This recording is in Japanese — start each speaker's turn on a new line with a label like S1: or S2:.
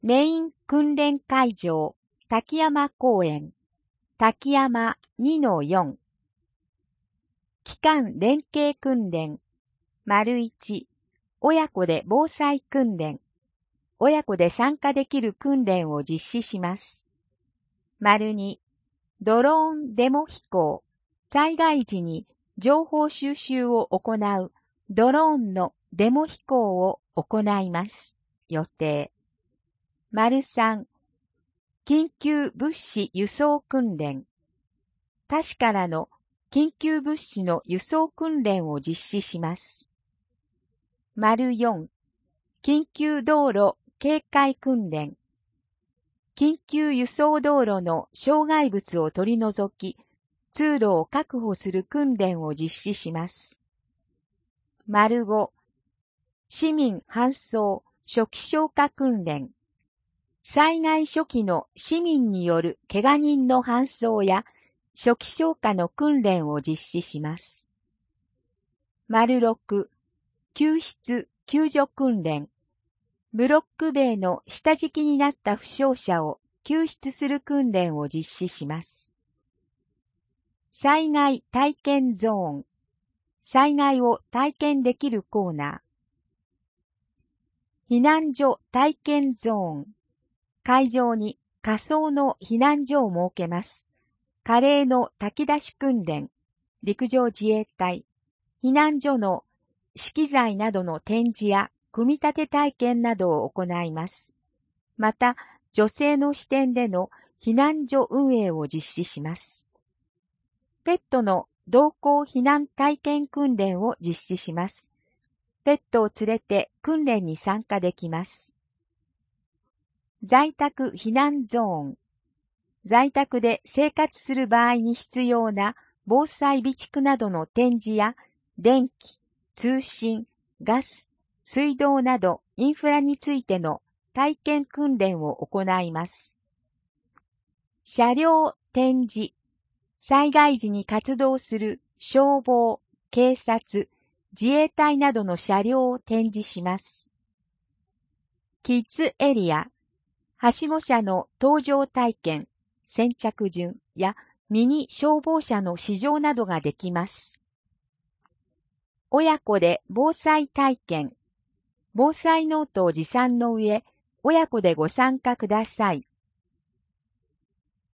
S1: メイン訓練会場、滝山公園、滝山 2-4。機関連携訓練、1、親子で防災訓練、親子で参加できる訓練を実施します。2、ドローンデモ飛行、災害時に情報収集を行うドローンのデモ飛行を行います。予定。3、緊急物資輸送訓練、他市からの緊急物資の輸送訓練を実施します。4、緊急道路警戒訓練、緊急輸送道路の障害物を取り除き、通路を確保する訓練を実施します。5、市民搬送初期消火訓練、災害初期の市民による怪我人の搬送や初期消火の訓練を実施します。6、救出救助訓練、ブロック塀の下敷きになった負傷者を救出する訓練を実施します。災害体験ゾーン、災害を体験できるコーナー。避難所体験ゾーン、会場に仮想の避難所を設けます。カレーの炊き出し訓練、陸上自衛隊、避難所の資機材などの展示や組み立て体験などを行います。また、女性の視点での避難所運営を実施します。ペットの同行避難体験訓練を実施します。ペットを連れて訓練に参加できます。在宅避難ゾーン。在宅で生活する場合に必要な防災備蓄などの展示や電気、通信、ガス、水道などインフラについての体験訓練を行います。車両展示。災害時に活動する消防、警察、自衛隊などの車両を展示します。キッズエリア。はしご車の搭乗体験、先着順やミニ消防車の試乗などができます。親子で防災体験。防災ノートを持参の上、親子でご参加ください。